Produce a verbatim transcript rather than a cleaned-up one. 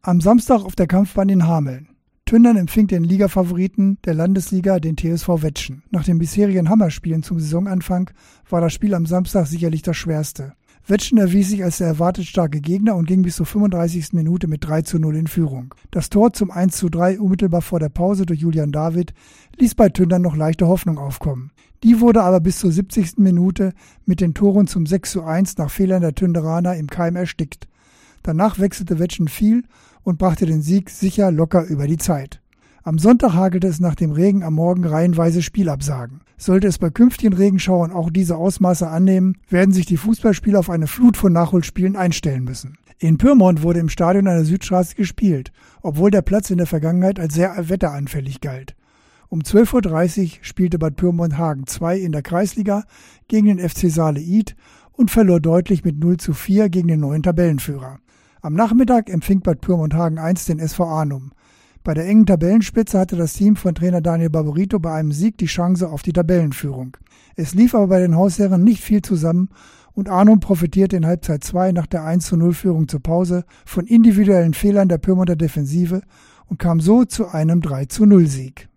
Am Samstag auf der Kampfbahn in Hameln. Tündern empfing den Ligafavoriten der Landesliga, den T S V Wettschen. Nach den bisherigen Hammerspielen zum Saisonanfang war das Spiel am Samstag sicherlich das schwerste. Wettschen erwies sich als der erwartet starke Gegner und ging bis zur fünfunddreißigsten Minute mit drei zu null in Führung. Das Tor zum eins zu drei unmittelbar vor der Pause durch Julian David ließ bei Tündern noch leichte Hoffnung aufkommen. Die wurde aber bis zur siebzigsten Minute mit den Toren zum sechs zu eins nach Fehlern der Tünderaner im Keim erstickt. Danach wechselte Wettschen viel und brachte den Sieg sicher locker über die Zeit. Am Sonntag hagelte es nach dem Regen am Morgen reihenweise Spielabsagen. Sollte es bei künftigen Regenschauern auch diese Ausmaße annehmen, werden sich die Fußballspieler auf eine Flut von Nachholspielen einstellen müssen. In Pyrmont wurde im Stadion an der Südstraße gespielt, obwohl der Platz in der Vergangenheit als sehr wetteranfällig galt. Um zwölf Uhr dreißig spielte Bad Pyrmont-Hagen zwei in der Kreisliga gegen den F C Saale-Id und verlor deutlich mit null zu vier gegen den neuen Tabellenführer. Am Nachmittag empfing Bad Pyrmont-Hagen eins den S V Arnum. Bei der engen Tabellenspitze hatte das Team von Trainer Daniel Barbarito bei einem Sieg die Chance auf die Tabellenführung. Es lief aber bei den Hausherren nicht viel zusammen und Arnum profitierte in Halbzeit zwei nach der eins zu null Führung zur Pause von individuellen Fehlern der Pyrmonter Defensive und kam so zu einem drei zu null Sieg.